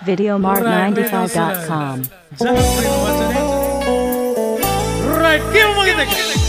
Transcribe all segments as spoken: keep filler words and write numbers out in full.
videomart ninety-five dot com. Right, give him a gift.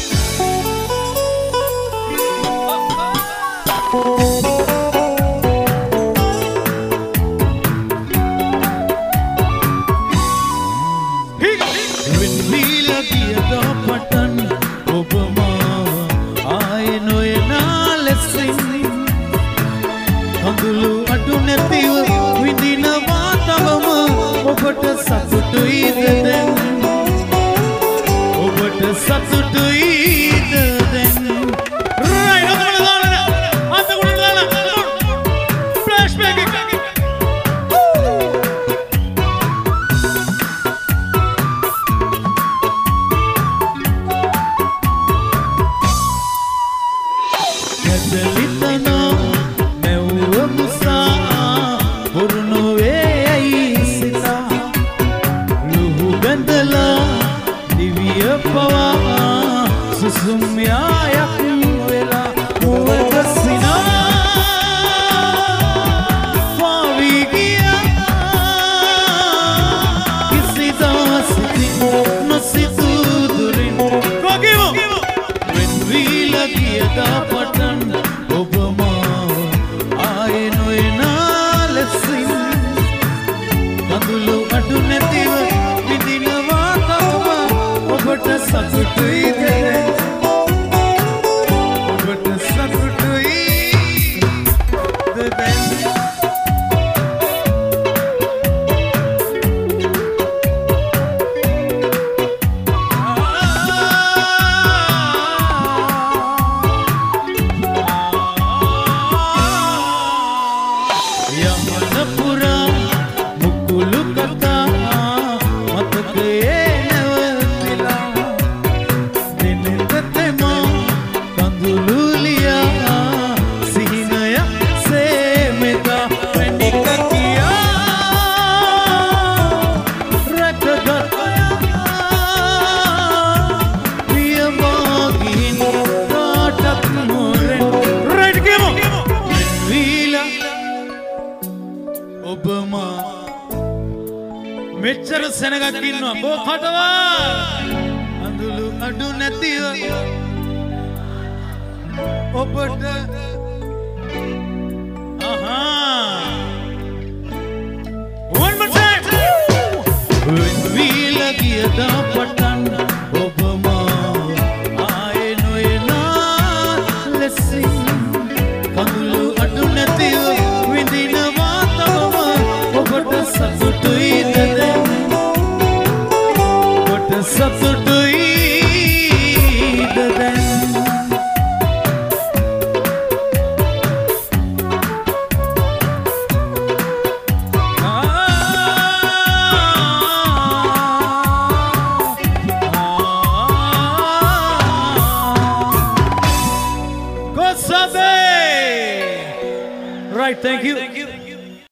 මෙච්චර සෙනගක් ඉන්නවා බෝ කටවා අඳුළු අඩු නැතිව ඔබට ආහා one more time when we ලගිය දා පටන් ඔබම ආයේ නොයනා ලෙසින් අඳුළු අඩු නැතිව විඳිනවා තවම ඔබට සතුටුයිද Right, thank you.